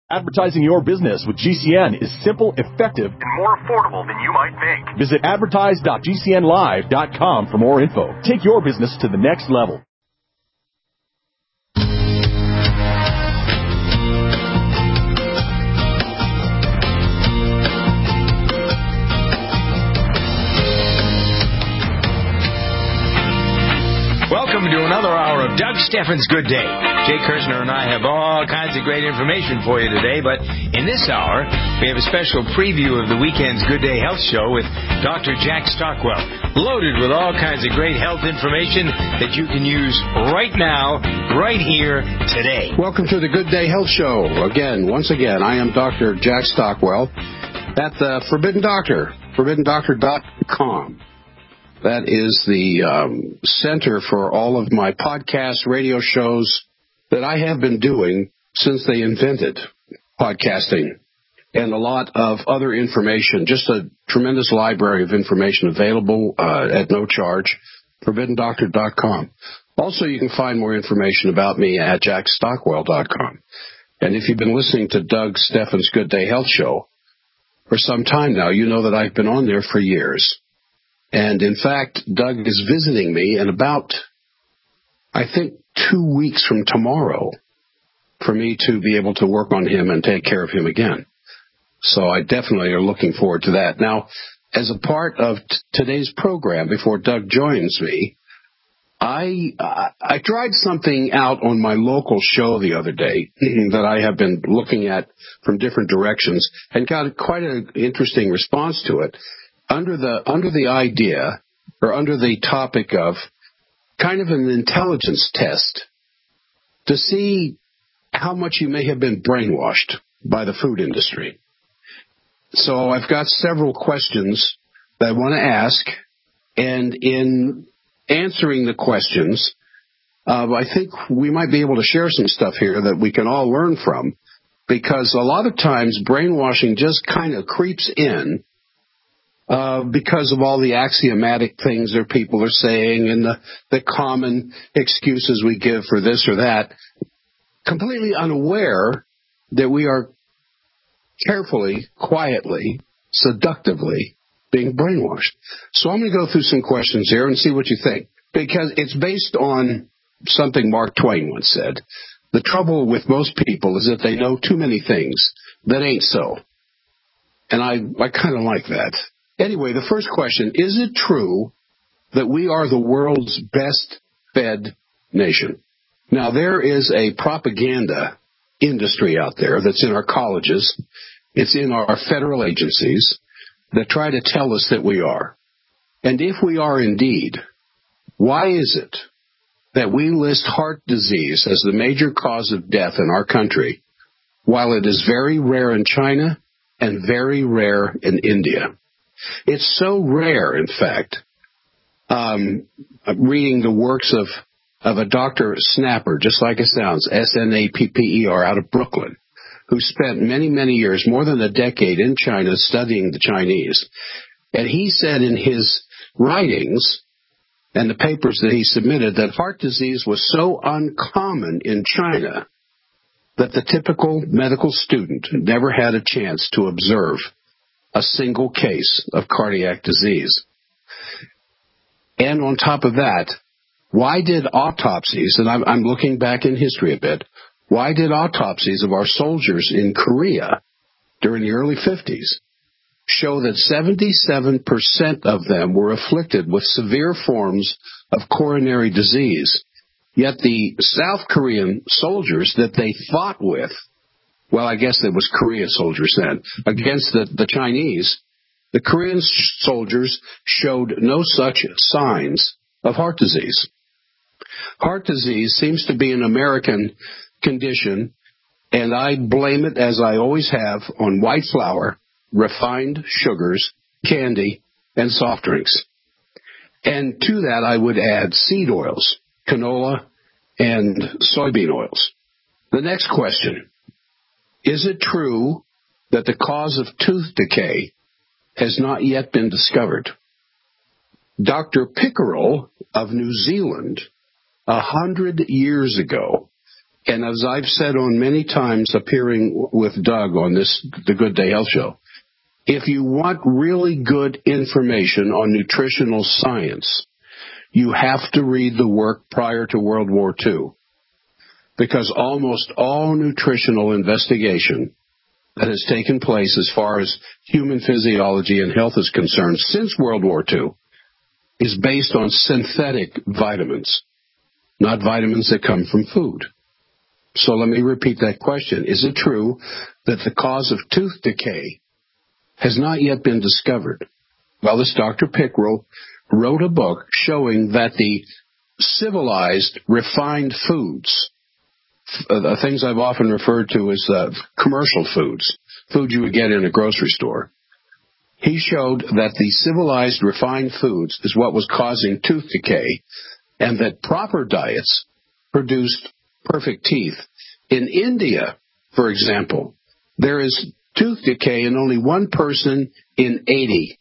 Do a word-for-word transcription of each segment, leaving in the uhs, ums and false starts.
Advertising your business with G C N is simple, effective, and more affordable than you might think. Visit advertise dot g c n live dot com for more info. Take your business to the next level. Welcome to another hour of Doug Steffens' Good Day. Jay Kirshner and I have all kinds of great information for you today, but in this hour, we have a special preview of the weekend's Good Day Health Show with Doctor Jack Stockwell, loaded with all kinds of great health information that you can use right now, right here, today. Welcome to the Good Day Health Show. Again, once again, I am Doctor Jack Stockwell at the Forbidden Doctor, forbidden doctor dot com. That is the um, center for all of my podcast radio shows that I have been doing since they invented podcasting, and a lot of other information, just a tremendous library of information available uh, at no charge, forbidden doctor dot com. Also, you can find more information about me at jack stockwell dot com. And if you've been listening to Doug Steffens' Good Day Health Show for some time now, you know that I've been on there for years. And, in fact, Doug is visiting me in about, I think, two weeks from tomorrow for me to be able to work on him and take care of him again. So I definitely are looking forward to that. Now, as a part of t- today's program, before Doug joins me, I, uh, I tried something out on my local show the other day that I have been looking at from different directions and got quite an interesting response to it. Under the under the idea, or under the topic of kind of an intelligence test to see how much you may have been brainwashed by the food industry. So I've got several questions that I want to ask, and in answering the questions, uh, I think we might be able to share some stuff here that we can all learn from, because a lot of times brainwashing just kind of creeps in Uh, because of all the axiomatic things that people are saying and the, the common excuses we give for this or that, completely unaware that we are carefully, quietly, seductively being brainwashed. So I'm going to go through some questions here and see what you think, because it's based on something Mark Twain once said. The trouble with most people is that they know too many things that ain't so. And I, I kind of like that. Anyway, the first question, is it true that we are the world's best fed nation? Now, there is a propaganda industry out there that's in our colleges, it's in our federal agencies that try to tell us that we are. And if we are indeed, why is it that we list heart disease as the major cause of death in our country, while it is very rare in China and very rare in India? It's so rare, in fact, um, reading the works of, of a Doctor Snapper, just like it sounds, S N A P P E R, out of Brooklyn, who spent many, many years, more than a decade in China studying the Chinese. And he said in his writings and the papers that he submitted that heart disease was so uncommon in China that the typical medical student never had a chance to observe a single case of cardiac disease. And on top of that, why did autopsies, and I'm, I'm looking back in history a bit, why did autopsies of our soldiers in Korea during the early fifties show that seventy-seven percent of them were afflicted with severe forms of coronary disease, yet the South Korean soldiers that they fought with, well, I guess it was Korea soldiers then, against the, the Chinese, the Korean soldiers showed no such signs of heart disease. Heart disease seems to be an American condition, and I blame it, as I always have, on white flour, refined sugars, candy, and soft drinks. And to that I would add seed oils, canola, and soybean oils. The next question. Is it true that the cause of tooth decay has not yet been discovered? Doctor Pickerel of New Zealand, a hundred years ago, And as I've said on many times appearing with Doug on this, the Good Day Health Show, if you want really good information on nutritional science, you have to read the work prior to World War Two. Because almost all nutritional investigation that has taken place as far as human physiology and health is concerned since World War Two is based on synthetic vitamins, not vitamins that come from food. So let me repeat that question. Is it true that the cause of tooth decay has not yet been discovered? Well, this Doctor Pickrell wrote a book showing that the civilized, refined foods, uh, the things I've often referred to as uh, commercial foods, food you would get in a grocery store, he showed that the civilized, refined foods is what was causing tooth decay, and that proper diets produced perfect teeth. In India, for example, there is tooth decay in only one person in eighty.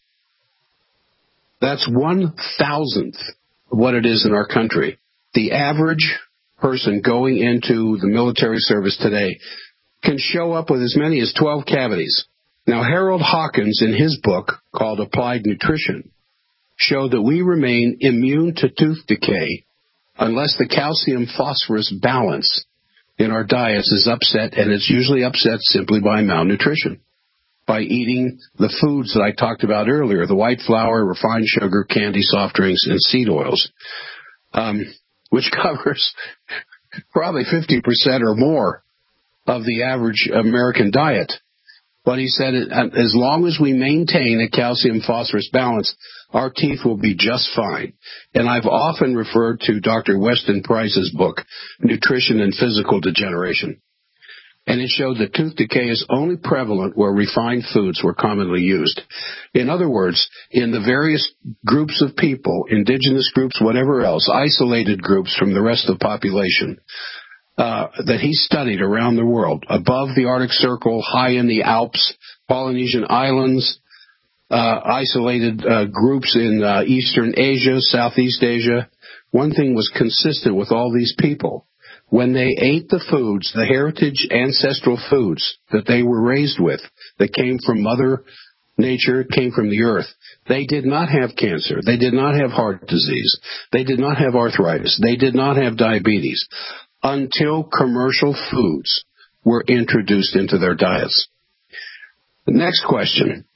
That's one thousandth of what it is in our country. The average person going into the military service today can show up with as many as twelve cavities. Now, Harold Hawkins, in his book called Applied Nutrition, showed that we remain immune to tooth decay unless the calcium-phosphorus balance in our diets is upset, and it's usually upset simply by malnutrition, by eating the foods that I talked about earlier, the white flour, refined sugar, candy, soft drinks, and seed oils, um, which covers probably fifty percent or more of the average American diet. But he said, as long as we maintain a calcium-phosphorus balance, our teeth will be just fine. And I've often referred to Doctor Weston Price's book, Nutrition and Physical Degeneration. And it showed that tooth decay is only prevalent where refined foods were commonly used. In other words, in the various groups of people, indigenous groups, whatever else, isolated groups from the rest of the population, Uh, that he studied around the world, above the Arctic Circle, high in the Alps, Polynesian Islands, uh, isolated uh, groups in uh, Eastern Asia, Southeast Asia. One thing was consistent with all these people. When they ate the foods, the heritage ancestral foods that they were raised with, that came from Mother Nature, came from the earth, they did not have cancer. They did not have heart disease. They did not have arthritis. They did not have diabetes, until commercial foods were introduced into their diets. The next question,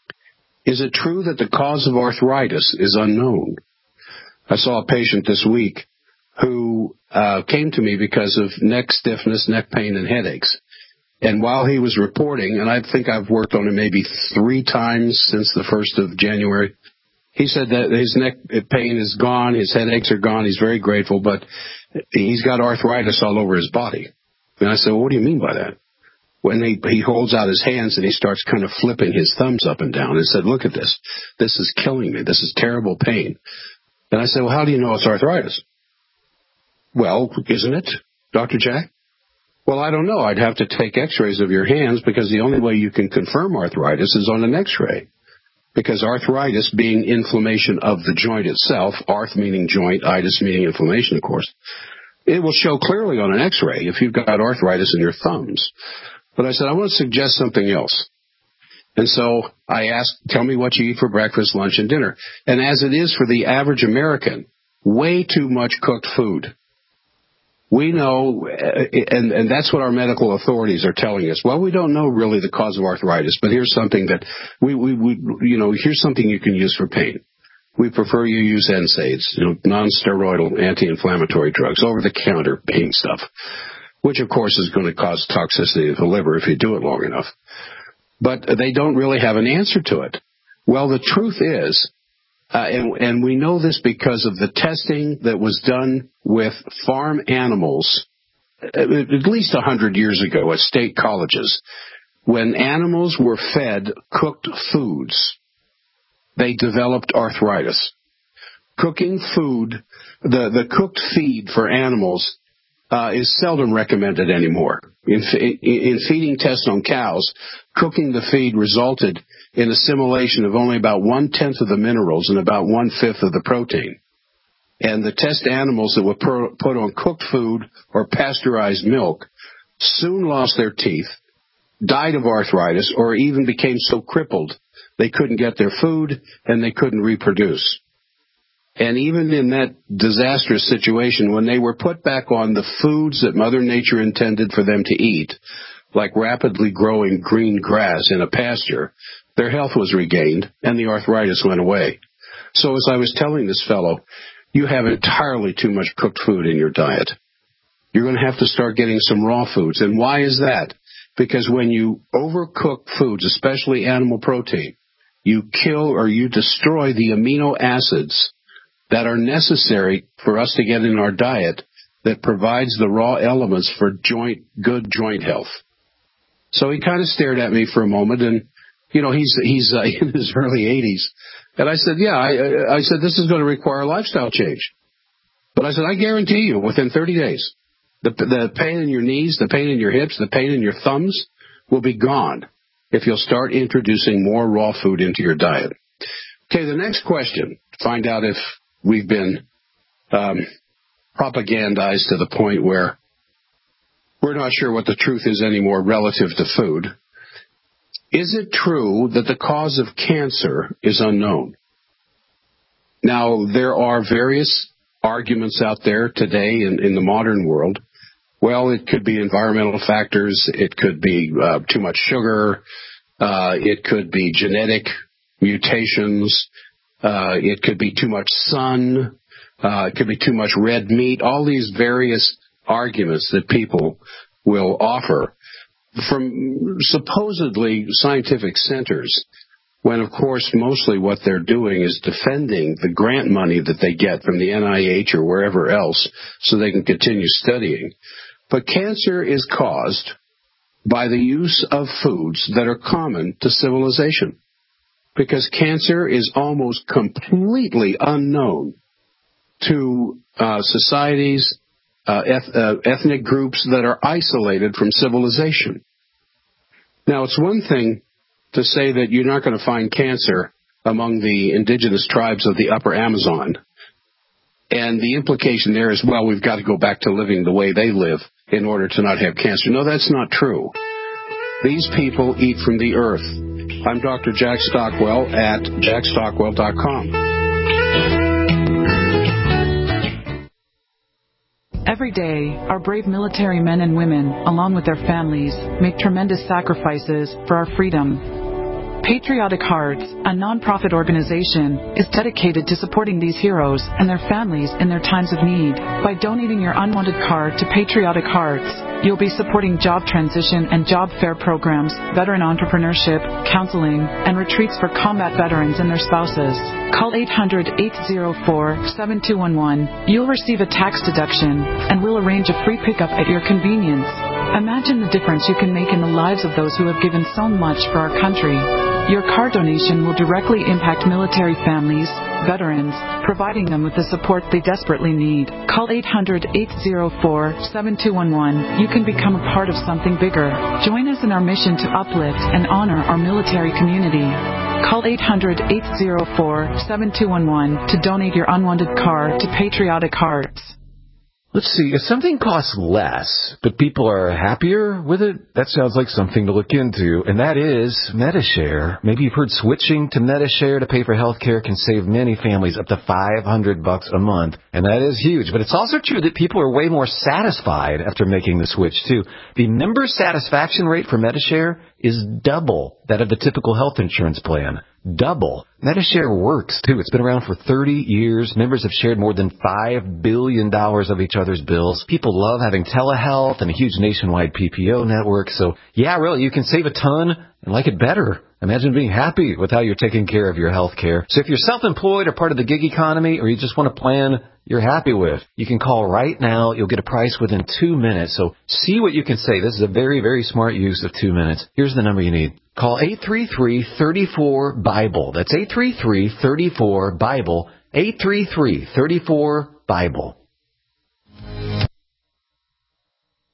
is it true that the cause of arthritis is unknown? I saw a patient this week who uh, came to me because of neck stiffness, neck pain, and headaches. And while he was reporting, and I think I've worked on him maybe three times since the first of January, he said that his neck pain is gone, his headaches are gone, he's very grateful, but he's got arthritis all over his body. And I said, well, what do you mean by that? When he, he holds out his hands and he starts kind of flipping his thumbs up and down and said, look at this. This is killing me. This is terrible pain. And I said, well, how do you know it's arthritis? Well, isn't it, Doctor Jack? Well, I don't know. I'd have to take x-rays of your hands because the only way you can confirm arthritis is on an x-ray. Because arthritis being inflammation of the joint itself, arth meaning joint, itis meaning inflammation, of course, it will show clearly on an x-ray if you've got arthritis in your thumbs. But I said, I want to suggest something else. And so I asked, tell me what you eat for breakfast, lunch, and dinner. And as it is for the average American, way too much cooked food. We know, and, and that's what our medical authorities are telling us. Well, we don't know really the cause of arthritis, but here's something that we, we, we you know, here's something you can use for pain. We prefer you use N SAIDs, you know, non-steroidal anti-inflammatory drugs, over-the-counter pain stuff, which of course is going to cause toxicity of the liver if you do it long enough. But they don't really have an answer to it. Well, the truth is, Uh, and, and we know this because of the testing that was done with farm animals at, at least one hundred years ago at state colleges. When animals were fed cooked foods, they developed arthritis. Cooking food, the, the cooked feed for animals uh, is seldom recommended anymore. In, in feeding tests on cows, cooking the feed resulted in assimilation of only about one-tenth of the minerals and about one-fifth of the protein. And the test animals that were put on cooked food or pasteurized milk soon lost their teeth, died of arthritis, or even became so crippled they couldn't get their food and they couldn't reproduce. And even in that disastrous situation, when they were put back on the foods that Mother Nature intended for them to eat, like rapidly growing green grass in a pasture, their health was regained and the arthritis went away. So as I was telling this fellow, you have entirely too much cooked food in your diet. You're going to have to start getting some raw foods. And why is that? Because when you overcook foods, especially animal protein, you kill or you destroy the amino acids that are necessary for us to get in our diet that provides the raw elements for joint, good joint health. So he kind of stared at me for a moment, and, you know, he's he's uh, in his early eighties. And I said, yeah, I, I said, this is going to require a lifestyle change. But I said, I guarantee you, within thirty days, the, the pain in your knees, the pain in your hips, the pain in your thumbs will be gone if you'll start introducing more raw food into your diet. Okay, the next question, find out if we've been um, propagandized to the point where we're not sure what the truth is anymore relative to food. Is it true that the cause of cancer is unknown? Now, there are various arguments out there today in, in the modern world. Well, it could be environmental factors. It could be uh, too much sugar. Uh, it could be genetic mutations. Uh, it could be too much sun. Uh, it could be too much red meat. All these various arguments that people will offer from supposedly scientific centers, when, of course, mostly what they're doing is defending the grant money that they get from the N I H or wherever else so they can continue studying. But cancer is caused by the use of foods that are common to civilization, because cancer is almost completely unknown to uh, societies, uh, eth- uh, ethnic groups that are isolated from civilization. Now, it's one thing to say that you're not going to find cancer among the indigenous tribes of the upper Amazon. And the implication there is, well, we've got to go back to living the way they live in order to not have cancer. No, that's not true. These people eat from the earth. I'm Doctor Jack Stockwell at jack stockwell dot com. Every day, our brave military men and women, along with their families, make tremendous sacrifices for our freedom. Patriotic Hearts, a non-profit organization, is dedicated to supporting these heroes and their families in their times of need. By donating your unwanted card to Patriotic Hearts, you'll be supporting job transition and job fair programs, veteran entrepreneurship, counseling, and retreats for combat veterans and their spouses. Call eight hundred, eight oh four, seven two one one. You'll receive a tax deduction, and we'll arrange a free pickup at your convenience. Imagine the difference you can make in the lives of those who have given so much for our country. Your car donation will directly impact military families, veterans, providing them with the support they desperately need. Call eight hundred, eight oh four, seven two one one. You can become a part of something bigger. Join us in our mission to uplift and honor our military community. Call eight hundred, eight oh four, seven two one one to donate your unwanted car to Patriotic Hearts. Let's see, if something costs less, but people are happier with it, that sounds like something to look into, and that is Medi-Share. Maybe you've heard switching to Medi-Share to pay for health care can save many families up to five hundred bucks a month, and that is huge. But it's also true that people are way more satisfied after making the switch, too. The member satisfaction rate for Medi-Share is double that of the typical health insurance plan. Double. Medi-Share works, too. It's been around for thirty years. Members have shared more than five billion dollars of each other's bills. People love having telehealth and a huge nationwide P P O network. So, yeah, really, you can save a ton and like it better. Imagine being happy with how you're taking care of your health care. So if you're self-employed or part of the gig economy, or you just want a plan you're happy with, you can call right now. You'll get a price within two minutes. So see what you can save. This is a very, very smart use of two minutes. Here's the number you need. Call eight three three, three four, BIBLE. That's eight three three, three four, BIBLE. eight three three, three four, BIBLE.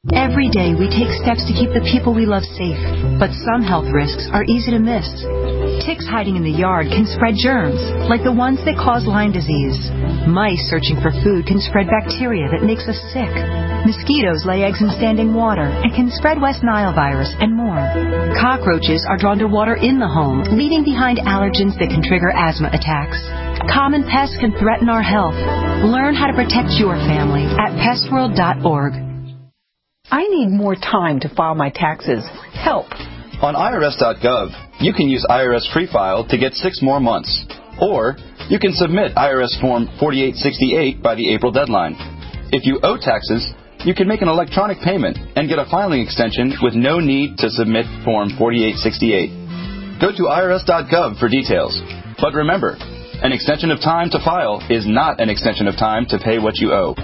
Every day we take steps to keep the people we love safe, but some health risks are easy to miss. Ticks hiding in the yard can spread germs, like the ones that cause Lyme disease. Mice searching for food can spread bacteria that makes us sick. Mosquitoes lay eggs in standing water and can spread West Nile virus and more. Cockroaches are drawn to water in the home, leaving behind allergens that can trigger asthma attacks. Common pests can threaten our health. Learn how to protect your family at pest world dot org. I need more time to file my taxes. Help. On I R S dot gov, you can use I R S Free File to get six more months. Or you can submit I R S Form forty-eight sixty-eight by the April deadline. If you owe taxes, you can make an electronic payment and get a filing extension with no need to submit Form forty-eight sixty-eight. Go to I R S dot gov for details. But remember, an extension of time to file is not an extension of time to pay what you owe.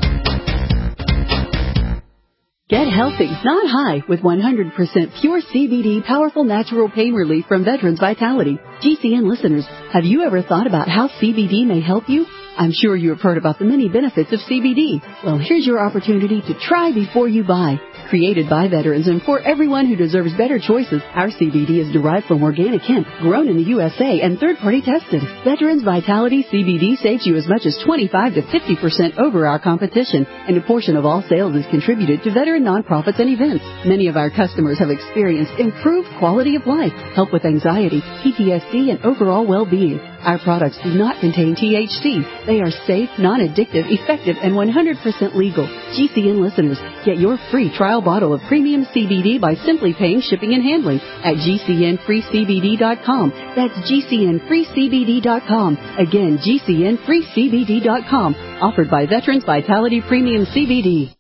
Get healthy, not high, with one hundred percent pure C B D powerful natural pain relief from Veterans Vitality. G C N listeners, have you ever thought about how C B D may help you? I'm sure you have heard about the many benefits of C B D. Well, here's your opportunity to try before you buy. Created by veterans and for everyone who deserves better choices, our C B D is derived from organic hemp, grown in the U S A and third-party tested. Veterans Vitality C B D saves you as much as twenty-five to fifty percent over our competition, and a portion of all sales is contributed to veteran nonprofits and events. Many of our customers have experienced improved quality of life, help with anxiety, P T S D, and overall well-being. Our products do not contain T H C. They are safe, non-addictive, effective, and one hundred percent legal. G C N listeners, get your free trial bottle of premium C B D by simply paying shipping and handling at G C N free C B D dot com. That's G C N free C B D dot com. Again, G C N free C B D dot com. Offered by Veterans Vitality Premium C B D.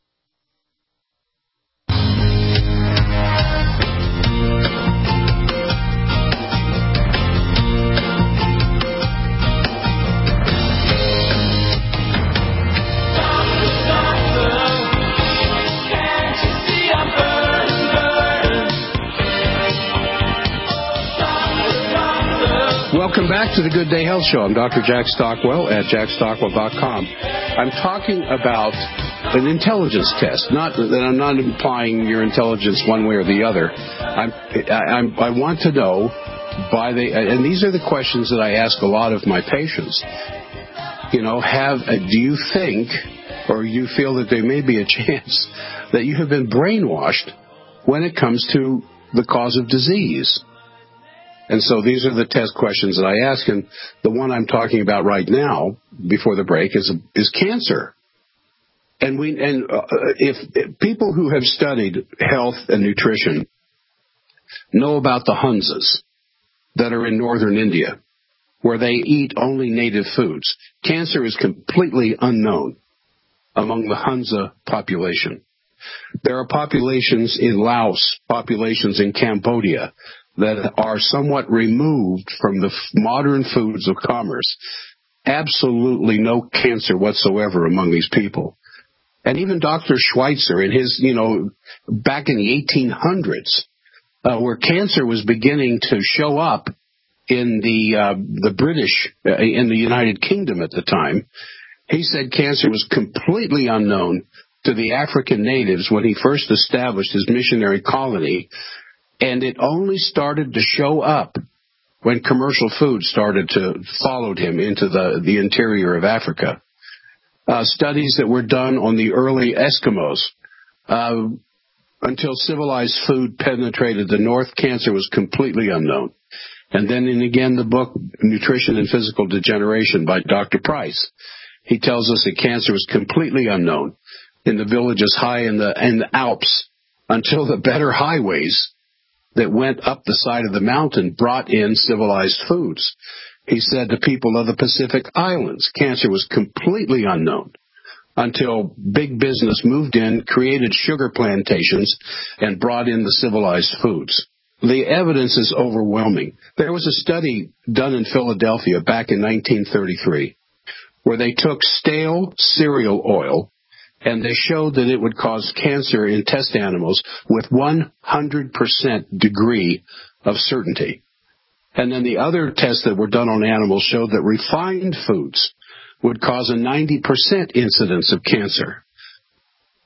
Welcome back to the Good Day Health Show. I'm Doctor Jack Stockwell at jack stockwell dot com. I'm talking about an intelligence test. Not that I'm not implying your intelligence one way or the other. I'm, I, I want to know by the, and these are the questions that I ask a lot of my patients. You know, have do you think, or you feel that there may be a chance that you have been brainwashed when it comes to the cause of disease? And so these are the test questions that I ask, and the one I'm talking about right now, before the break, is is cancer. And we and uh, if, if people who have studied health and nutrition know about the Hunsas that are in northern India, where they eat only native foods, cancer is completely unknown among the Hunza population. There are populations in Laos, populations in Cambodia, that are somewhat removed from the modern foods of commerce. Absolutely no cancer whatsoever among these people. And even Doctor Schweitzer in his, you know, back in the eighteen hundreds, uh, where cancer was beginning to show up in the, uh, the British, uh, in the United Kingdom at the time, he said cancer was completely unknown to the African natives when he first established his missionary colony. And it only started to show up when commercial food started to followed him into the, the interior of Africa. Uh, studies that were done on the early Eskimos, uh, until civilized food penetrated the north, cancer was completely unknown. And then in again the book, Nutrition and Physical Degeneration by Doctor Price, he tells us that cancer was completely unknown in the villages high in the, in the Alps until the better highways that went up the side of the mountain brought in civilized foods. He said the people of the Pacific Islands, cancer was completely unknown until big business moved in, created sugar plantations, and brought in the civilized foods. The evidence is overwhelming. There was a study done in Philadelphia back in nineteen thirty-three where they took stale cereal oil and they showed that it would cause cancer in test animals with one hundred percent degree of certainty. And then the other tests that were done on animals showed that refined foods would cause a ninety percent incidence of cancer.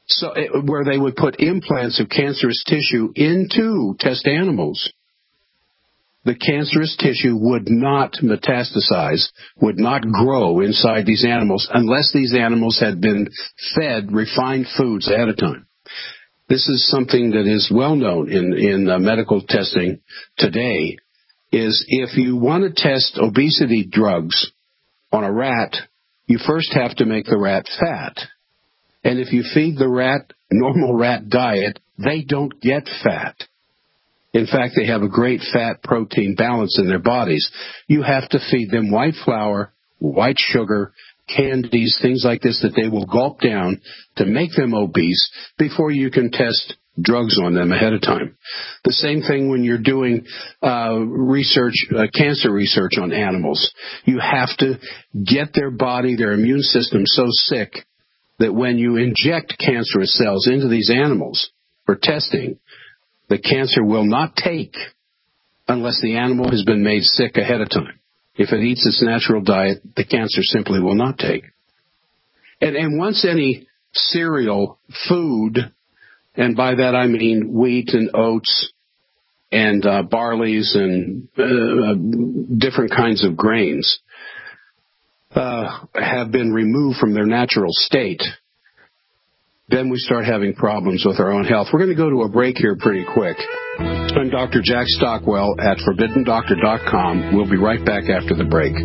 so where they would put implants of cancerous tissue into test animals. The cancerous tissue would not metastasize, would not grow inside these animals unless these animals had been fed refined foods ahead of time. This is something that is well known in, in uh, medical testing today, is if you want to test obesity drugs on a rat, you first have to make the rat fat. And if you feed the rat normal rat diet, they don't get fat. In fact, they have a great fat-protein balance in their bodies. You have to feed them white flour, white sugar, candies, things like this that they will gulp down to make them obese before you can test drugs on them ahead of time. The same thing when you're doing uh, research, uh, cancer research on animals. You have to get their body, their immune system so sick that when you inject cancerous cells into these animals for testing, the cancer will not take unless the animal has been made sick ahead of time. If it eats its natural diet, the cancer simply will not take. And, and once any cereal food, and by that I mean wheat and oats and uh, barleys and uh, different kinds of grains, uh, have been removed from their natural state, then we start having problems with our own health. We're going to go to a break here pretty quick. I'm Doctor Jack Stockwell at forbidden doctor dot com. We'll be right back after the break.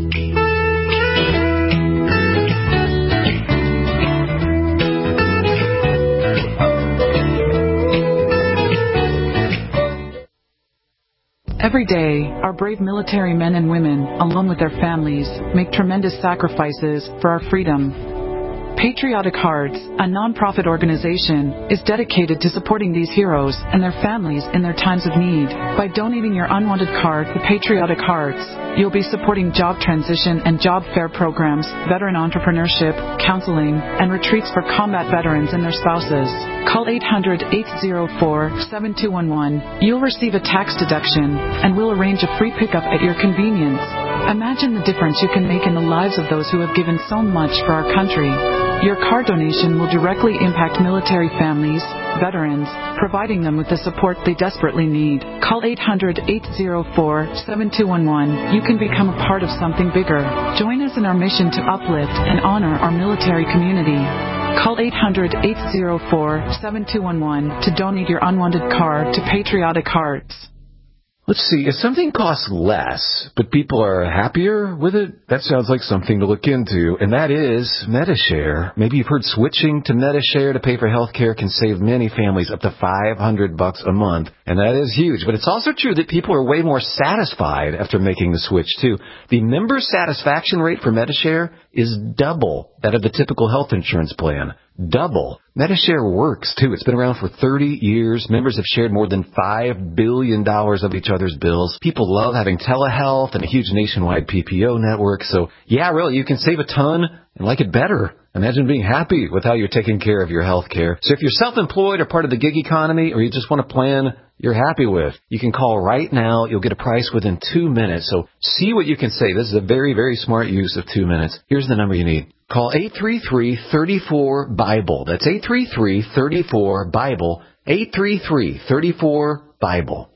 Every day, our brave military men and women, along with their families, make tremendous sacrifices for our freedom. Patriotic Hearts, a non-profit organization, is dedicated to supporting these heroes and their families in their times of need. By donating your unwanted card to Patriotic Hearts, you'll be supporting job transition and job fair programs, veteran entrepreneurship, counseling, and retreats for combat veterans and their spouses. Call eight hundred, eight oh four, seven two one one. You'll receive a tax deduction, and we'll arrange a free pickup at your convenience. Imagine the difference you can make in the lives of those who have given so much for our country. Your card donation will directly impact military families, veterans, providing them with the support they desperately need. Call eight hundred, eight oh four, seven two one one. You can become a part of something bigger. Join us in our mission to uplift and honor our military community. Call eight hundred, eight oh four, seven two one one to donate your unwanted card to Patriotic Hearts. Let's see, if something costs less, but people are happier with it, that sounds like something to look into, and that is Medi-Share. Maybe you've heard switching to Medi-Share to pay for health care can save many families up to five hundred bucks a month, and that is huge. But it's also true that people are way more satisfied after making the switch, too. The member satisfaction rate for Medi-Share is double that of the typical health insurance plan. Double. Medi-Share works, too. It's been around for thirty years. Members have shared more than five billion dollars of each other's bills. People love having telehealth and a huge nationwide P P O network. So, yeah, really, you can save a ton and like it better. Imagine being happy with how you're taking care of your health care. So if you're self-employed or part of the gig economy, or you just want a plan you're happy with, you can call right now. You'll get a price within two minutes. So see what you can save. This is a very, very smart use of two minutes. Here's the number you need. Call eight three three, three four, BIBLE. That's eight three three, three four, BIBLE. eight three three, three four, BIBLE.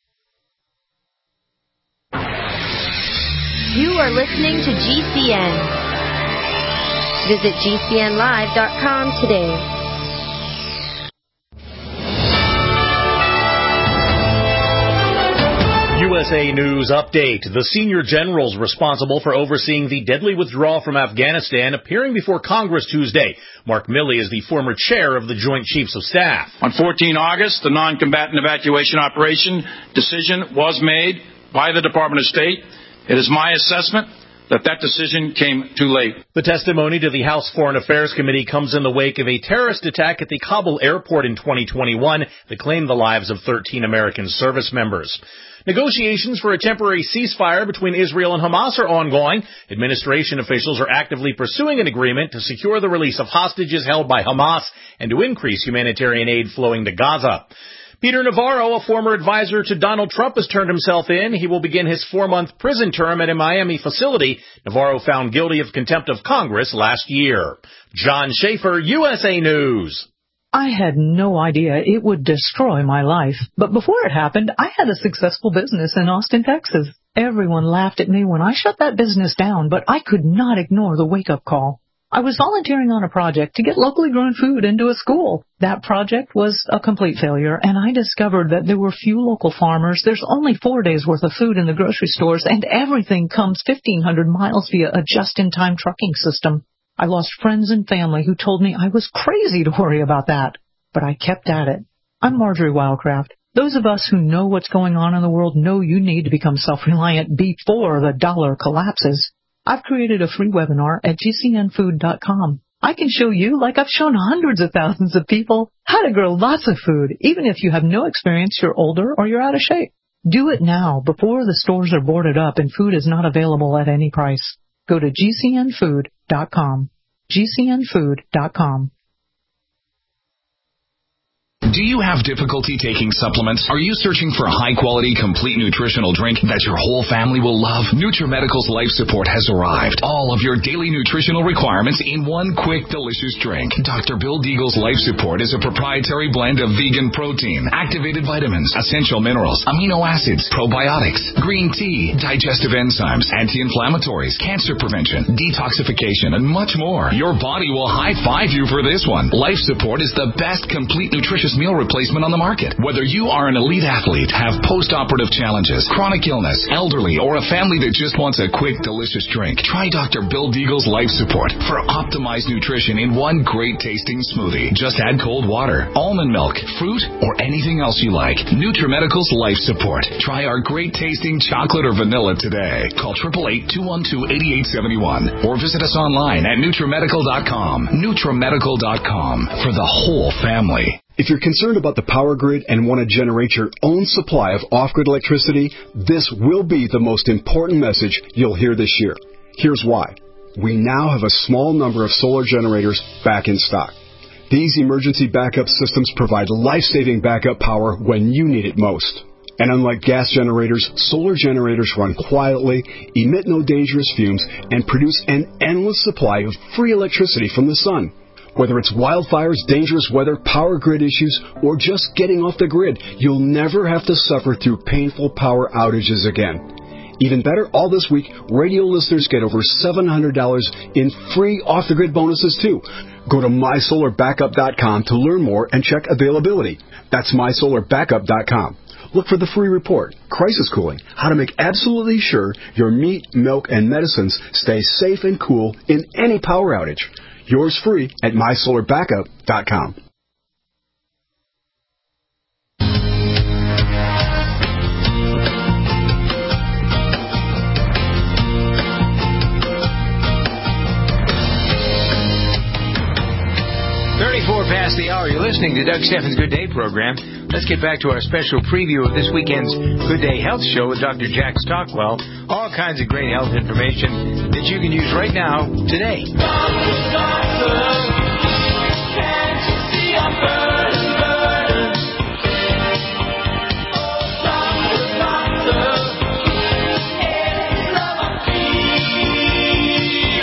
You are listening to G C N. Visit G C N live dot com today. U S A News Update. The senior generals responsible for overseeing the deadly withdrawal from Afghanistan appearing before Congress Tuesday. Mark Milley is the former chair of the Joint Chiefs of Staff. On the fourteenth of August, the non-combatant evacuation operation decision was made by the Department of State. It is my assessment that that decision came too late. The testimony to the House Foreign Affairs Committee comes in the wake of a terrorist attack at the Kabul airport in twenty twenty-one that claimed the lives of thirteen American service members. Negotiations for a temporary ceasefire between Israel and Hamas are ongoing. Administration officials are actively pursuing an agreement to secure the release of hostages held by Hamas and to increase humanitarian aid flowing to Gaza. Peter Navarro, a former advisor to Donald Trump, has turned himself in. He will begin his four-month prison term at a Miami facility. Navarro found guilty of contempt of Congress last year. John Schaefer, U S A News. I had no idea it would destroy my life. But before it happened, I had a successful business in Austin, Texas. Everyone laughed at me when I shut that business down, but I could not ignore the wake-up call. I was volunteering on a project to get locally grown food into a school. That project was a complete failure, and I discovered that there were few local farmers. There's only four days' worth of food in the grocery stores, and everything comes fifteen hundred miles via a just-in-time trucking system. I lost friends and family who told me I was crazy to worry about that, but I kept at it. I'm Marjorie Wildcraft. Those of us who know what's going on in the world know you need to become self-reliant before the dollar collapses. I've created a free webinar at G C N food dot com. I can show you, like I've shown hundreds of thousands of people, how to grow lots of food, even if you have no experience, you're older, or you're out of shape. Do it now, before the stores are boarded up and food is not available at any price. Go to G C N food dot com. G C N food dot com. Do you have difficulty taking supplements? Are you searching for a high-quality, complete nutritional drink that your whole family will love? NutriMedical's Life Support has arrived. All of your daily nutritional requirements in one quick, delicious drink. Doctor Bill Deagle's Life Support is a proprietary blend of vegan protein, activated vitamins, essential minerals, amino acids, probiotics, green tea, digestive enzymes, anti-inflammatories, cancer prevention, detoxification, and much more. Your body will high-five you for this one. Life Support is the best complete nutritious meal replacement on the market. Whether you are an elite athlete, have post-operative challenges, chronic illness, elderly, or a family that just wants a quick, delicious drink, try Doctor Bill Deagle's Life Support for optimized nutrition in one great tasting smoothie. Just add cold water, almond milk, fruit, or anything else you like. NutriMedical's Life Support. Try our great tasting chocolate or vanilla today. Call eight eight eight, two one two, eight eight seven one or visit us online at NutriMedical dot com. NutriMedical dot com for the whole family. If you're concerned about the power grid and want to generate your own supply of off-grid electricity, this will be the most important message you'll hear this year. Here's why. We now have a small number of solar generators back in stock. These emergency backup systems provide life-saving backup power when you need it most. And unlike gas generators, solar generators run quietly, emit no dangerous fumes, and produce an endless supply of free electricity from the sun. Whether it's wildfires, dangerous weather, power grid issues, or just getting off the grid, you'll never have to suffer through painful power outages again. Even better, all this week, radio listeners get over seven hundred dollars in free off-the-grid bonuses, too. Go to my solar backup dot com to learn more and check availability. That's my solar backup dot com. Look for the free report, Crisis Cooling, how to make absolutely sure your meat, milk, and medicines stay safe and cool in any power outage. Yours free at my solar backup dot com. thirty-four past the hour. You're listening to Doug Steffens' Good Day program. Let's get back to our special preview of this weekend's Good Day Health Show with Doctor Jack Stockwell. All kinds of great health information that you can use right now, today. Doctor, doctor, can't you see I'm burning, burning? Oh, doctor, doctor, it's love I'm feeling.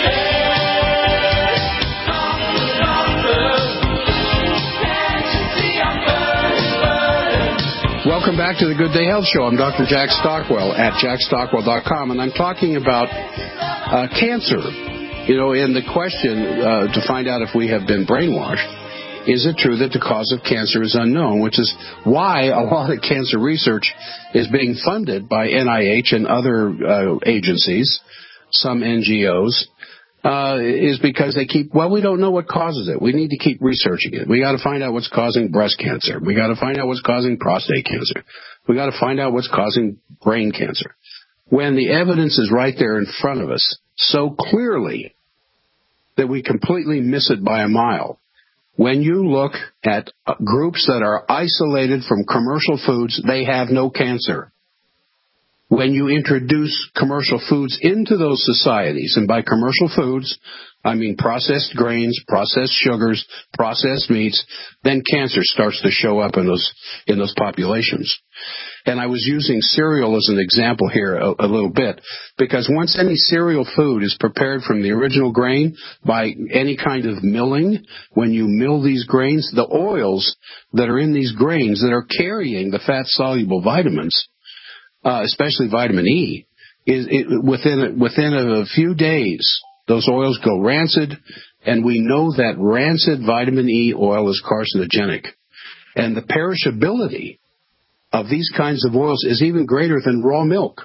Doctor, doctor, can't you see I'm burning, burning? Welcome back to the Good Day Health Show. I'm Doctor Jack Stockwell at jack stockwell dot com, and I'm talking about uh, cancer. You know, and the question uh, to find out if we have been brainwashed, is it true that the cause of cancer is unknown, which is why a lot of cancer research is being funded by N I H and other uh, agencies, some N G Os, uh, is because they keep, well, we don't know what causes it. We need to keep researching it. We got to find out what's causing breast cancer. We got to find out what's causing prostate cancer. We got to find out what's causing brain cancer. When the evidence is right there in front of us, so clearly that we completely miss it by a mile. When you look at groups that are isolated from commercial foods, they have no cancer. When you introduce commercial foods into those societies, and by commercial foods, I mean processed grains, processed sugars, processed meats, then cancer starts to show up in those in those populations. And I was using cereal as an example here a, a little bit, because once any cereal food is prepared from the original grain by any kind of milling, when you mill these grains, the oils that are in these grains that are carrying the fat-soluble vitamins, uh, especially vitamin E, is it, within within a few days, those oils go rancid, and we know that rancid vitamin E oil is carcinogenic. And the perishability of these kinds of oils is even greater than raw milk.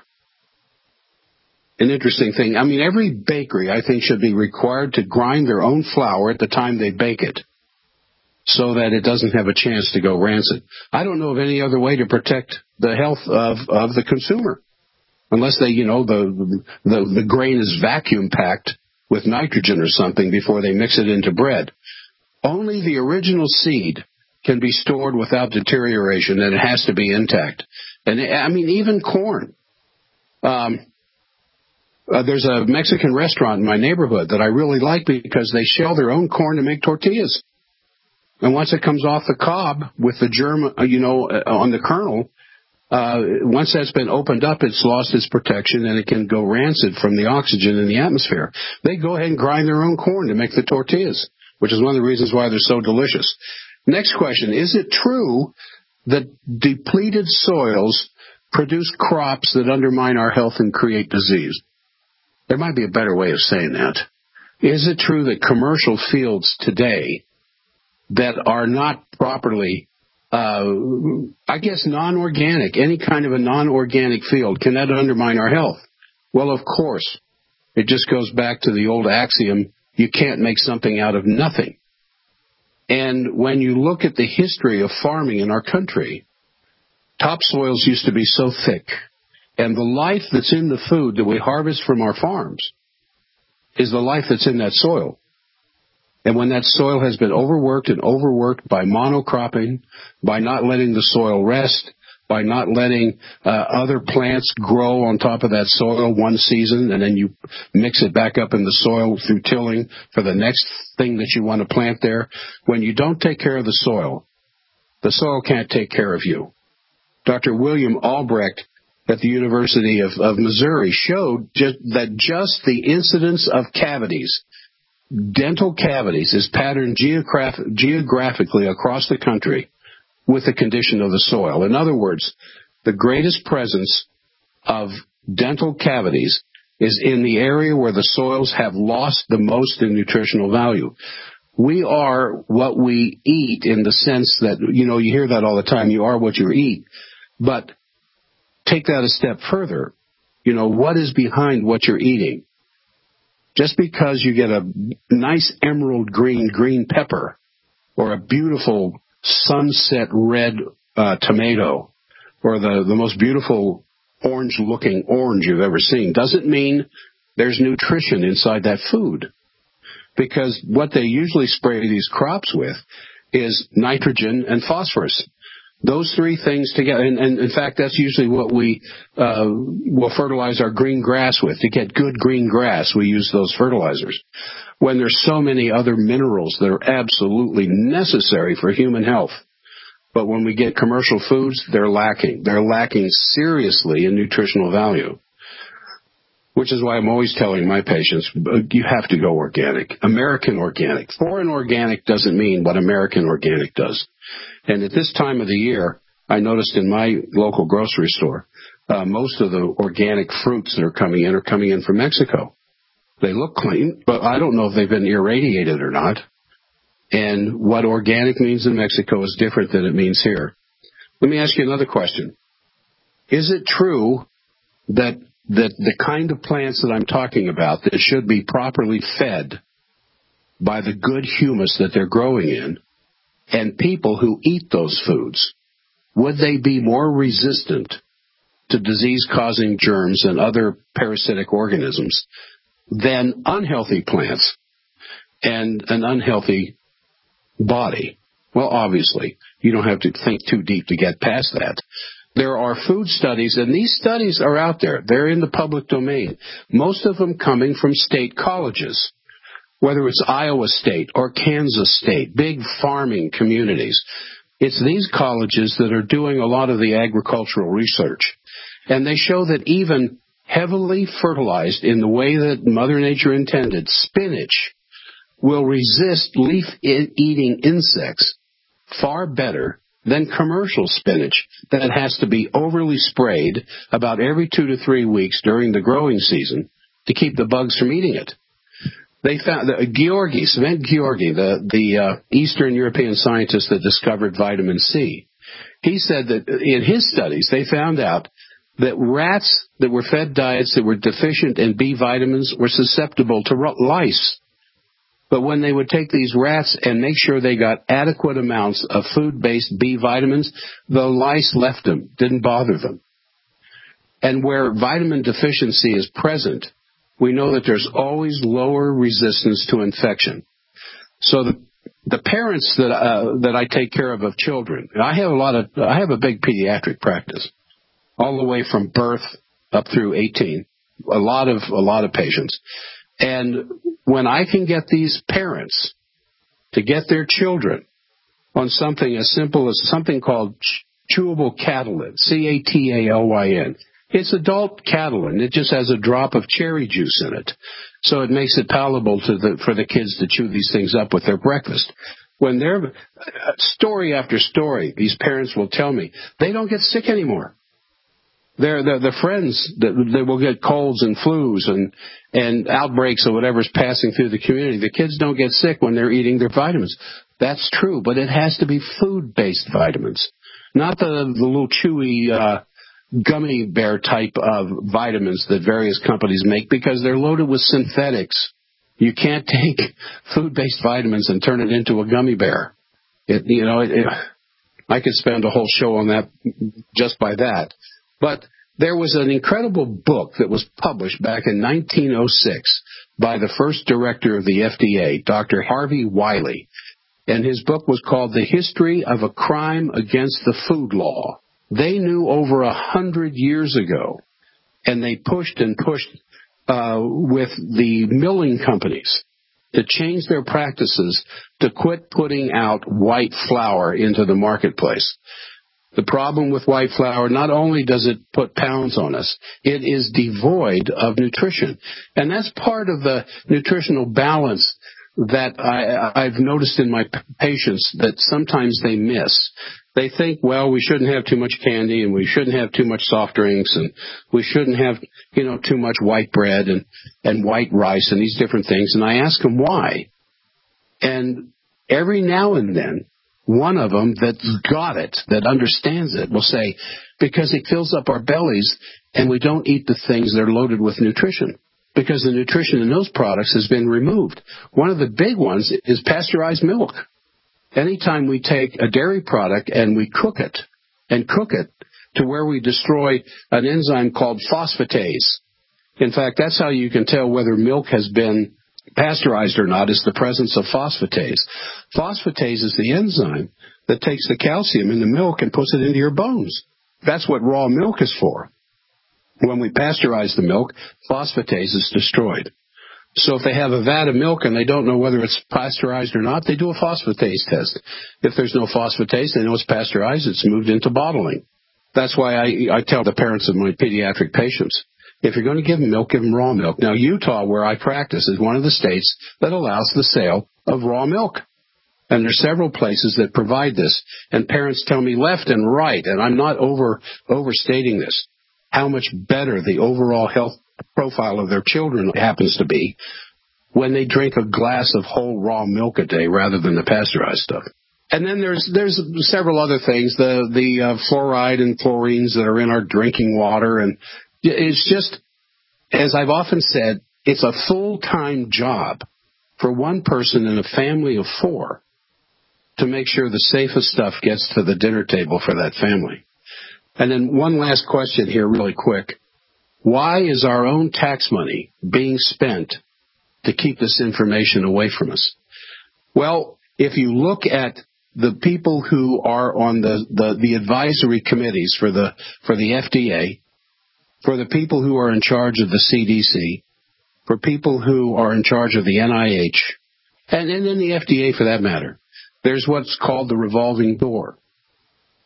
An interesting thing. I mean, every bakery, I think, should be required to grind their own flour at the time they bake it so that it doesn't have a chance to go rancid. I don't know of any other way to protect the health of, of the consumer, unless they, you know, the, the, the grain is vacuum packed with nitrogen or something before they mix it into bread. Only the original seed can be stored without deterioration, and it has to be intact. And I mean, even corn. Um, uh, there's a Mexican restaurant in my neighborhood that I really like because they shell their own corn to make tortillas. And once it comes off the cob with the germ, uh, you know, uh, on the kernel, uh, once that's been opened up, it's lost its protection and it can go rancid from the oxygen in the atmosphere. They go ahead and grind their own corn to make the tortillas, which is one of the reasons why they're so delicious. Next question. Is it true that depleted soils produce crops that undermine our health and create disease? There might be a better way of saying that. Is it true that commercial fields today that are not properly, uh, I guess, non-organic, any kind of a non-organic field, can that undermine our health? Well, of course. It just goes back to the old axiom, you can't make something out of nothing. And when you look at the history of farming in our country, topsoils used to be so thick, and the life that's in the food that we harvest from our farms is the life that's in that soil. And when that soil has been overworked and overworked by monocropping, by not letting the soil rest, by not letting uh, other plants grow on top of that soil one season, and then you mix it back up in the soil through tilling for the next thing that you want to plant there. When you don't take care of the soil, the soil can't take care of you. Doctor William Albrecht at the University of, of Missouri showed just, that just the incidence of cavities, dental cavities, is patterned geograph- geographically across the country with the condition of the soil. In other words, the greatest presence of dental cavities is in the area where the soils have lost the most in nutritional value. We are what we eat, in the sense that, you know, you hear that all the time, you are what you eat. But take that a step further. You know, what is behind what you're eating? Just because you get a nice emerald green green pepper or a beautiful sunset red uh, tomato or the, the most beautiful orange-looking orange you've ever seen doesn't mean there's nutrition inside that food. Because what they usually spray these crops with is nitrogen and phosphorus. Those three things together, and, and in fact, that's usually what we uh, will fertilize our green grass with. To get good green grass, we use those fertilizers. When there's so many other minerals that are absolutely necessary for human health. But when we get commercial foods, they're lacking. They're lacking seriously in nutritional value. Which is why I'm always telling my patients, you have to go organic. American organic. Foreign organic doesn't mean what American organic does. And at this time of the year, I noticed in my local grocery store, uh, most of the organic fruits that are coming in are coming in from Mexico. They look clean, but I don't know if they've been irradiated or not. And what organic means in Mexico is different than it means here. Let me ask you another question. Is it true that that the kind of plants that I'm talking about that should be properly fed by the good humus that they're growing in, and people who eat those foods, would they be more resistant to disease-causing germs and other parasitic organisms than unhealthy plants and an unhealthy body? Well, obviously, you don't have to think too deep to get past that. There are food studies, and these studies are out there. They're in the public domain, most of them coming from state colleges, whether it's Iowa State or Kansas State, big farming communities. It's these colleges that are doing a lot of the agricultural research. And they show that even heavily fertilized in the way that Mother Nature intended, spinach will resist leaf-eating insects far better than commercial spinach that has to be overly sprayed about every two to three weeks during the growing season to keep the bugs from eating it. They found that Georgi, Svend Georgi, the, the uh, Eastern European scientist that discovered vitamin C, he said that in his studies they found out that rats that were fed diets that were deficient in B vitamins were susceptible to lice. But when they would take these rats and make sure they got adequate amounts of food-based B vitamins, the lice left them, didn't bother them. And where vitamin deficiency is present, we know that there's always lower resistance to infection. So the the parents that uh, that I take care of of children, I have a lot of I have a big pediatric practice, all the way from birth up through eighteen. A lot of a lot of patients. And when I can get these parents to get their children on something as simple as something called chewable Catalyn, C A T A L Y N. It's adult Catalyn. It just has a drop of cherry juice in it. So it makes it palatable to the, for the kids to chew these things up with their breakfast. When they're, story after story, these parents will tell me, they don't get sick anymore. They're, they're the friends that they will get colds and flus and, and outbreaks of whatever's passing through the community. The kids don't get sick when they're eating their vitamins. That's true, but it has to be food-based vitamins, not the, the little chewy, uh, gummy bear type of vitamins that various companies make because they're loaded with synthetics. You can't take food-based vitamins and turn it into a gummy bear. It, you know, it, it, I could spend a whole show on that just by that. But there was an incredible book that was published back in nineteen oh six by the first director of the F D A, Doctor Harvey Wiley. And his book was called The History of a Crime Against the Food Law. They knew over a hundred years ago, and they pushed and pushed uh, with the milling companies to change their practices to quit putting out white flour into the marketplace. The problem with white flour, not only does it put pounds on us, it is devoid of nutrition. And that's part of the nutritional balance that I, I've noticed in my patients that sometimes they miss. They think, well, we shouldn't have too much candy and we shouldn't have too much soft drinks and we shouldn't have, you know, too much white bread and, and white rice and these different things. And I ask them why. And every now and then, one of them that's got it, that understands it, will say, because it fills up our bellies and we don't eat the things that are loaded with nutrition. Because the nutrition in those products has been removed. One of the big ones is pasteurized milk. Anytime we take a dairy product and we cook it, and cook it to where we destroy an enzyme called phosphatase. In fact, that's how you can tell whether milk has been pasteurized or not, is the presence of phosphatase. Phosphatase is the enzyme that takes the calcium in the milk and puts it into your bones. That's what raw milk is for. When we pasteurize the milk, phosphatase is destroyed. So if they have a vat of milk and they don't know whether it's pasteurized or not, they do a phosphatase test. If there's no phosphatase, they know it's pasteurized, it's moved into bottling. That's why I, I tell the parents of my pediatric patients, if you're going to give them milk, give them raw milk. Now, Utah, where I practice, is one of the states that allows the sale of raw milk. And there's several places that provide this. And parents tell me left and right, and I'm not over overstating this, how much better the overall health profile of their children happens to be when they drink a glass of whole raw milk a day rather than the pasteurized stuff. And then there's there's several other things, the the uh, fluoride and chlorines that are in our drinking water, and it's just, as I've often said, it's a full-time job for one person in a family of four to make sure the safest stuff gets to the dinner table for that family. And then one last question here really quick. Why is our own tax money being spent to keep this information away from us? Well, if you look at the people who are on the, the, the advisory committees for the for the F D A, for the people who are in charge of the C D C, for people who are in charge of the N I H, and, and then the F D A for that matter, there's what's called the revolving door.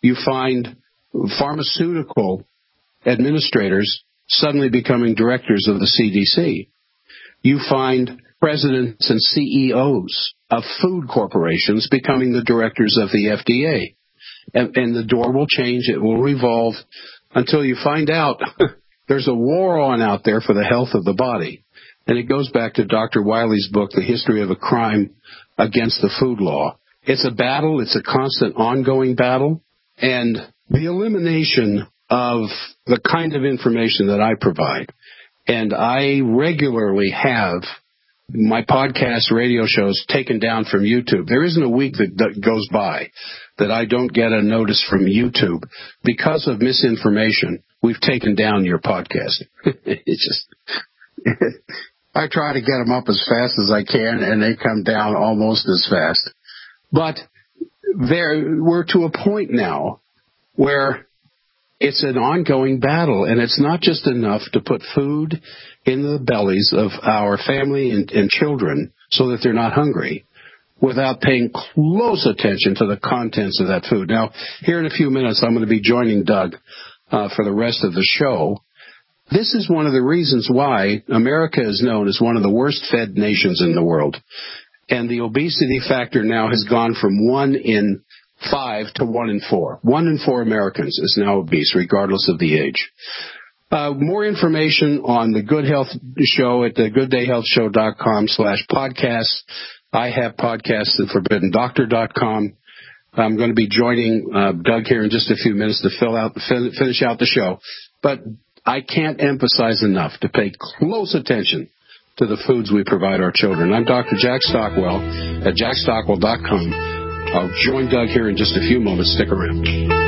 You find pharmaceutical administrators suddenly becoming directors of the C D C. You find presidents and C E Os of food corporations becoming the directors of the F D A. And, and the door will change. It will revolve until you find out there's a war on out there for the health of the body. And it goes back to Doctor Wiley's book, The History of a Crime Against the Food Law. It's a battle. It's a constant ongoing battle. And the elimination of the kind of information that I provide, and I regularly have my podcast radio shows taken down from YouTube. There isn't a week that goes by that I don't get a notice from YouTube. Because of misinformation, we've taken down your podcast. It's just, I try to get them up as fast as I can, and they come down almost as fast. But there, we're to a point now where it's an ongoing battle, and it's not just enough to put food in the bellies of our family and, and children so that they're not hungry without paying close attention to the contents of that food. Now, here in a few minutes, I'm going to be joining Doug uh, for the rest of the show. This is one of the reasons why America is known as one of the worst-fed nations in the world. And the obesity factor now has gone from one in five to one in four. One in four Americans is now obese, regardless of the age. Uh, more information on the Good Health Show at the good day health show dot com slash podcasts. I have podcasts at forbidden doctor dot com. I'm going to be joining uh, Doug here in just a few minutes to fill out, fin- finish out the show. But I can't emphasize enough to pay close attention to the foods we provide our children. I'm Doctor Jack Stockwell at jack stockwell dot com. I'll join Doug here in just a few moments. Stick around.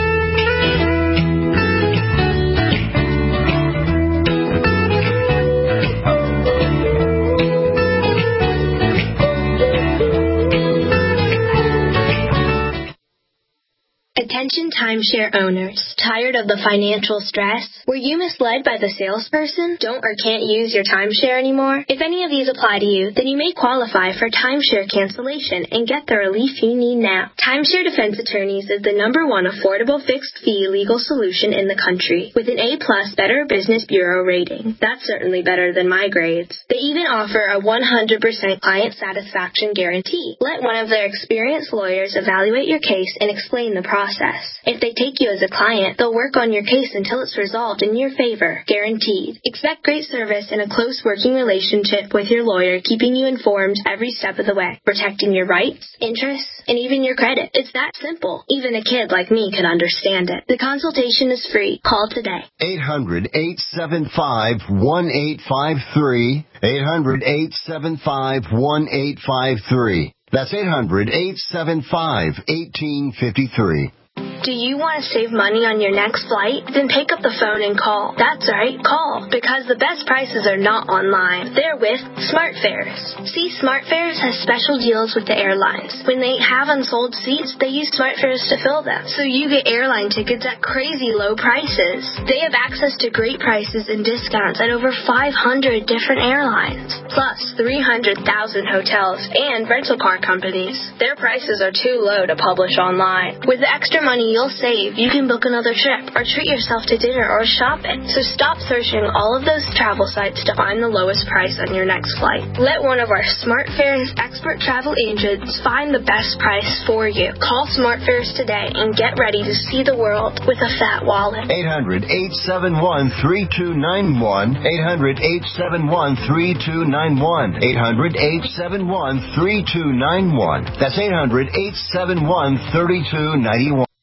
Attention timeshare owners. Tired of the financial stress? Were you misled by the salesperson? Don't or can't use your timeshare anymore? If any of these apply to you, then you may qualify for timeshare cancellation and get the relief you need now. Timeshare Defense Attorneys is the number one affordable fixed-fee legal solution in the country with an A-plus Better Business Bureau rating. That's certainly better than my grades. They even offer a one hundred percent client satisfaction guarantee. Let one of their experienced lawyers evaluate your case and explain the process. If they take you as a client, they'll work on your case until it's resolved in your favor, guaranteed. Expect great service and a close working relationship with your lawyer, keeping you informed every step of the way, protecting your rights, interests, and even your credit. It's that simple. Even a kid like me can understand it. The consultation is free. Call today. eight hundred, eight seven five, one eight five three. eight hundred, eight seven five, one eight five three. That's eight hundred, eight seven five, one eight five three. Do you want to save money on your next flight? Then pick up the phone and call. That's right, call. Because the best prices are not online. They're with SmartFares. See, SmartFares has special deals with the airlines. When they have unsold seats, they use SmartFares to fill them. So you get airline tickets at crazy low prices. They have access to great prices and discounts at over five hundred different airlines. Plus three hundred thousand hotels and rental car companies. Their prices are too low to publish online. With the extra money you'll save, you can book another trip or treat yourself to dinner or shopping. So stop searching all of those travel sites to find the lowest price on your next flight. Let one of our SmartFares expert travel agents find the best price for you. Call SmartFares today and get ready to see the world with a fat wallet. eight hundred, eight seven one, three two nine one. eight hundred, eight seven one, three two nine one. eight hundred, eight seven one, three two nine one. That's eight hundred, eight seven one, three two nine one.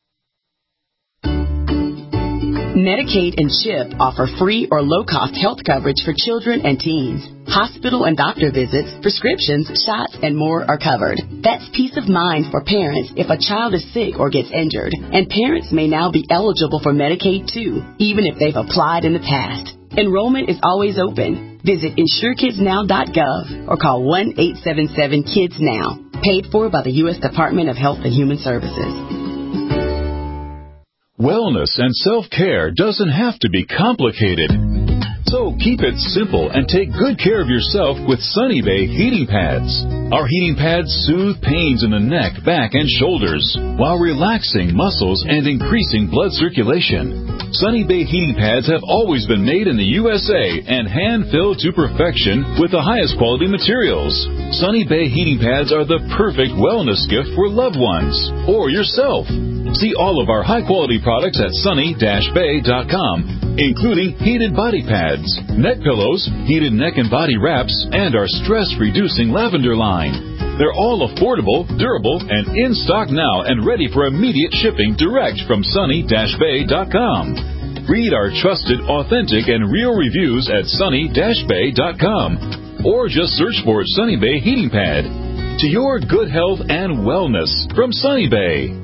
Medicaid and CHIP offer free or low-cost health coverage for children and teens. Hospital and doctor visits, prescriptions, shots, and more are covered. That's peace of mind for parents if a child is sick or gets injured. And parents may now be eligible for Medicaid, too, even if they've applied in the past. Enrollment is always open. Visit insure kids now dot gov or call one eight seven seven kids now. Paid for by the U S Department of Health and Human Services. Wellness and self-care doesn't have to be complicated. So keep it simple and take good care of yourself with Sunny Bay heating pads. Our heating pads soothe pains in the neck, back, and shoulders while relaxing muscles and increasing blood circulation. Sunny Bay heating pads have always been made in the U S A and hand-filled to perfection with the highest quality materials. Sunny Bay heating pads are the perfect wellness gift for loved ones or yourself. See all of our high-quality products at sunny dash bay dot com, including heated body pads, neck pillows, heated neck and body wraps, and our stress-reducing lavender line. They're all affordable, durable, and in stock now and ready for immediate shipping direct from sunny dash bay dot com. Read our trusted, authentic, and real reviews at sunny dash bay dot com, or just search for Sunny Bay Heating Pad. To your good health and wellness from Sunny Bay.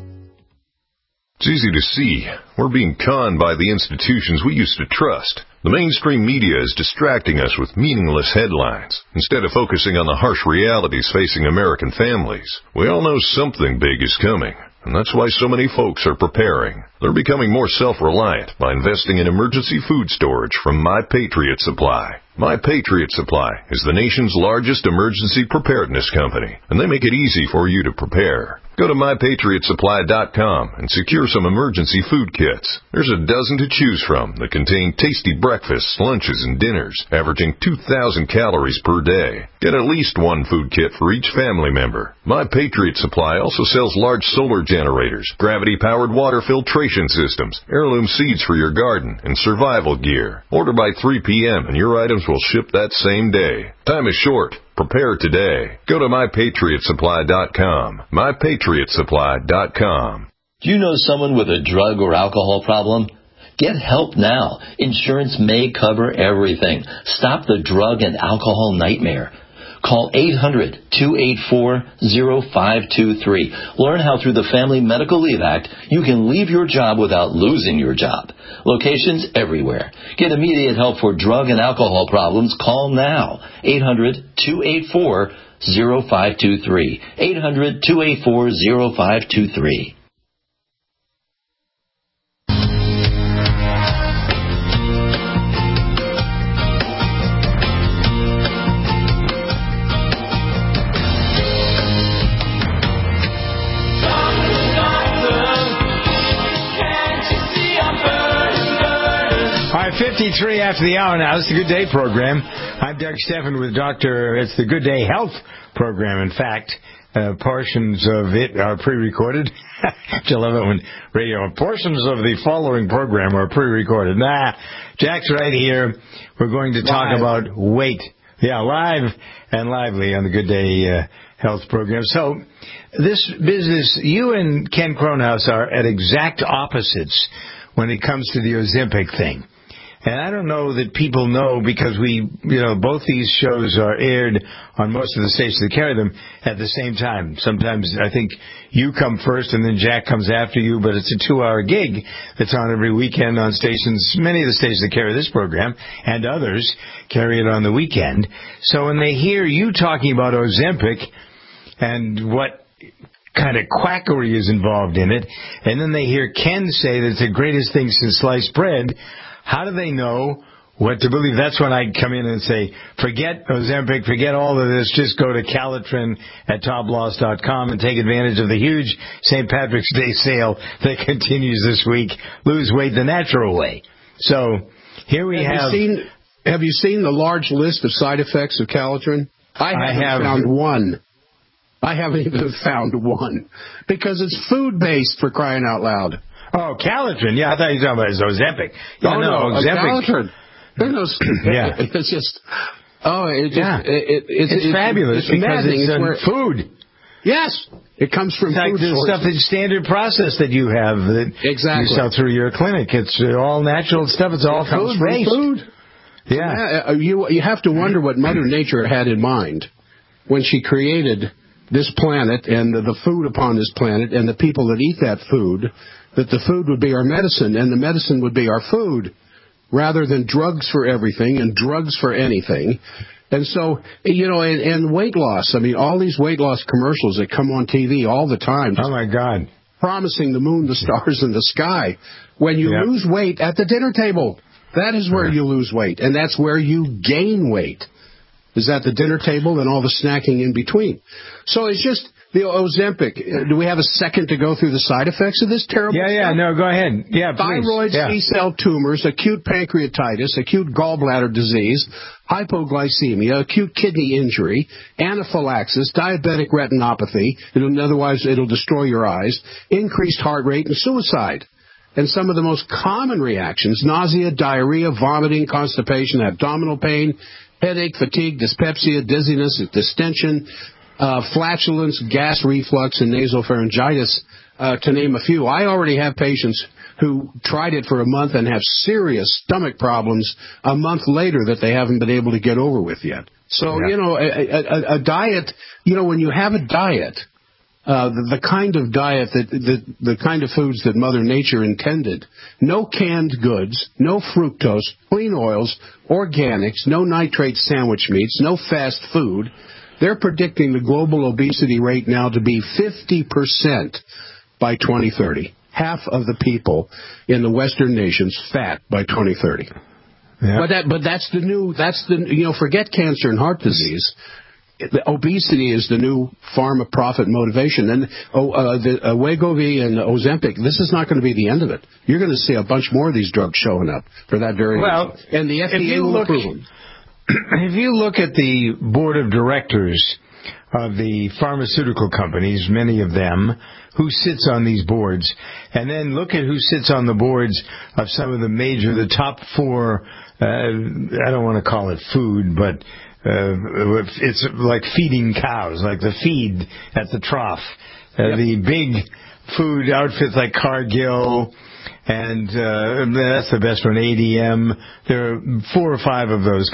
It's easy to see. We're being conned by the institutions we used to trust. The mainstream media is distracting us with meaningless headlines instead of focusing on the harsh realities facing American families. We all know something big is coming, and that's why so many folks are preparing. They're becoming more self-reliant by investing in emergency food storage from My Patriot Supply. My Patriot Supply is the nation's largest emergency preparedness company, and they make it easy for you to prepare. Go to my patriot supply dot com and secure some emergency food kits. There's a dozen to choose from that contain tasty breakfasts, lunches, and dinners, averaging two thousand calories per day. Get at least one food kit for each family member. My Patriot Supply also sells large solar generators, gravity-powered water filtration systems, heirloom seeds for your garden, and survival gear. Order by three p.m. and your items will ship that same day. Time is short. Prepare today. Go to my patriot supply dot com. my patriot supply dot com. Do you know someone with a drug or alcohol problem? Get help now. Insurance may cover everything. Stop the drug and alcohol nightmare. Call eight hundred, two eight four, zero five two three. Learn how through the Family Medical Leave Act you can leave your job without losing your job. Locations everywhere. Get immediate help for drug and alcohol problems. Call now. eight hundred, two eight four, zero five two three. eight hundred, two eight four, zero five two three. fifty-three after the hour now. It's the Good Day program. I'm Doug Stephan with Doctor It's the Good Day Health program. In fact, uh, portions of it are pre-recorded. I love it when radio, portions of the following program are pre-recorded. Nah, Jack's right here. We're going to talk live. about weight. Yeah, live and lively on the Good Day uh, Health program. So this business, you and Ken Kronhaus are at exact opposites when it comes to the Ozempic thing. And I don't know that people know because we, you know, both these shows are aired on most of the stations that carry them at the same time. Sometimes I think you come first and then Jack comes after you, but it's a two-hour gig that's on every weekend on stations. Many of the stations that carry this program and others carry it on the weekend. So when they hear you talking about Ozempic and what kind of quackery is involved in it, and then they hear Ken say that it's the greatest thing since sliced bread, how do they know what to believe? That's when I come in and say, forget Ozempic, forget all of this, just go to Calitrin at top loss dot com and take advantage of the huge Saint Patrick's Day sale that continues this week. Lose weight the natural way. So here we have... Have you seen, have you seen the large list of side effects of Calitrin? I haven't I have, found one. I haven't even found one. Because it's food-based, for crying out loud. Oh, Calitrin. Yeah, I thought you were talking about Ozempic. Yeah, oh, no, no Ozempic. Calitrin. There's no... yeah. It's just... Oh, it just... Yeah. It, it, it's, it's, it's fabulous it's because it's, it's where, food. Yes. It comes from it's like food the sources. stuff that's standard process that you have that exactly. you sell through your clinic. It's all natural stuff. It's all it comes food-based. From food. Yeah. yeah. You, you have to wonder what Mother Nature had in mind when she created this planet and the, the food upon this planet and the people that eat that food, that the food would be our medicine and the medicine would be our food rather than drugs for everything and drugs for anything. And so, you know, and, and weight loss. I mean, all these weight loss commercials that come on T V all the time. Oh, my God. Promising the moon, the stars, and the sky when you yep. lose weight at the dinner table. That is where you lose weight, and that's where you gain weight, is at the dinner table and all the snacking in between. So it's just the Ozempic. Do we have a second to go through the side effects of this terrible Yeah, yeah, stuff? no, go ahead. Yeah, please. Thyroid yeah. C-cell tumors, acute pancreatitis, acute gallbladder disease, hypoglycemia, acute kidney injury, anaphylaxis, diabetic retinopathy, it'll, otherwise it'll destroy your eyes, increased heart rate, and suicide. And some of the most common reactions, nausea, diarrhea, vomiting, constipation, abdominal pain, headache, fatigue, dyspepsia, dizziness, distension, uh, flatulence, gas reflux, and nasopharyngitis, uh, to name a few. I already have patients who tried it for a month and have serious stomach problems a month later that they haven't been able to get over with yet. So, yeah. you know, a, a, a diet, you know, when you have a diet, Uh, the, the kind of diet that the, the kind of foods that Mother Nature intended. No canned goods, no fructose, clean oils, organics, no nitrate sandwich meats, no fast food. They're predicting the global obesity rate now to be fifty percent by twenty thirty. Half of the people in the Western nations fat by twenty thirty. Yeah. But that but that's the new that's the you know forget cancer and heart disease. The obesity is the new pharma profit motivation. And oh, uh, the uh, Wegovy and Ozempic, this is not going to be the end of it. You're going to see a bunch more of these drugs showing up for that very well, reason. And the F D A will look, approve them. If you look at the board of directors of the pharmaceutical companies, many of them, who sits on these boards, and then look at who sits on the boards of some of the major, the top four, uh, I don't want to call it food, but Uh, it's like feeding cows, like the feed at the trough. Uh, yep. The big food outfits like Cargill, and uh, that's the best one, A D M. There are four or five of those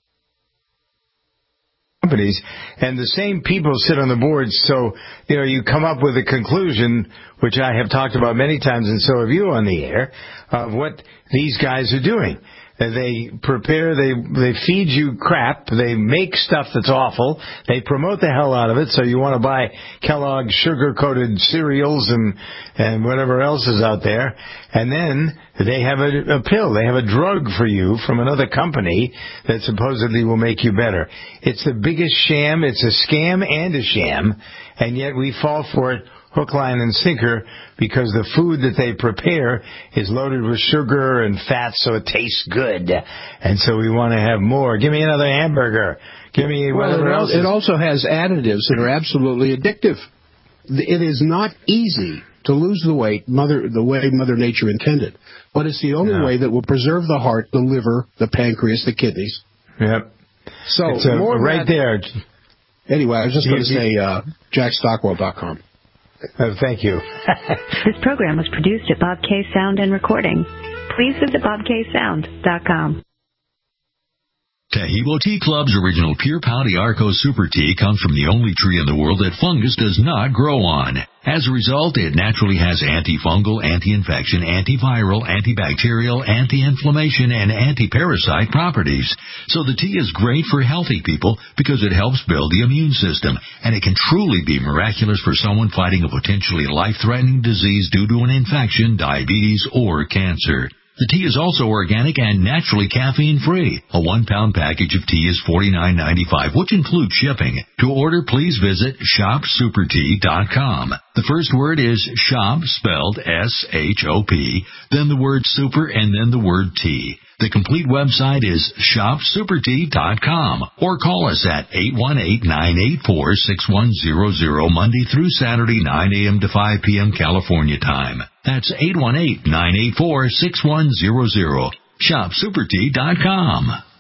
companies, and the same people sit on the boards. So, you know, you come up with a conclusion, which I have talked about many times, and so have you on the air, of what these guys are doing. They prepare, they they feed you crap, they make stuff that's awful, they promote the hell out of it, so you want to buy Kellogg's sugar-coated cereals and, and whatever else is out there, and then they have a, a pill, they have a drug for you from another company that supposedly will make you better. It's the biggest sham, it's a scam and a sham, and yet we fall for it hook, line, and sinker, because the food that they prepare is loaded with sugar and fat, so it tastes good. And so we want to have more. Give me another hamburger. Give me well, whatever it, else. It also has additives that are absolutely addictive. It is not easy to lose the weight mother the way Mother Nature intended, but it's the only no. way that will preserve the heart, the liver, the pancreas, the kidneys. Yep. So it's a, more right that, there. Anyway, I was just going to say uh, jack stockwell dot com. Uh, thank you. This program was produced at Bob K Sound and Recording. Please visit bob k sound dot com. Tahibo Tea Club's original Pure Pau d'Arco Super Tea comes from the only tree in the world that fungus does not grow on. As a result, it naturally has antifungal, anti-infection, antiviral, antibacterial, anti-inflammation, and anti-parasite properties. So the tea is great for healthy people because it helps build the immune system, and it can truly be miraculous for someone fighting a potentially life-threatening disease due to an infection, diabetes, or cancer. The tea is also organic and naturally caffeine-free. A one-pound package of tea is forty-nine ninety-five, which includes shipping. To order, please visit shop super tea dot com. The first word is shop, spelled S H O P, then the word super, and then the word tea. The complete website is shop super tea dot com, or call us at eight one eight, nine eight four, six one zero zero Monday through Saturday, nine a.m. to five p.m. California time. That's eight one eight, nine eight four, six one zero zero. shop super tea dot com.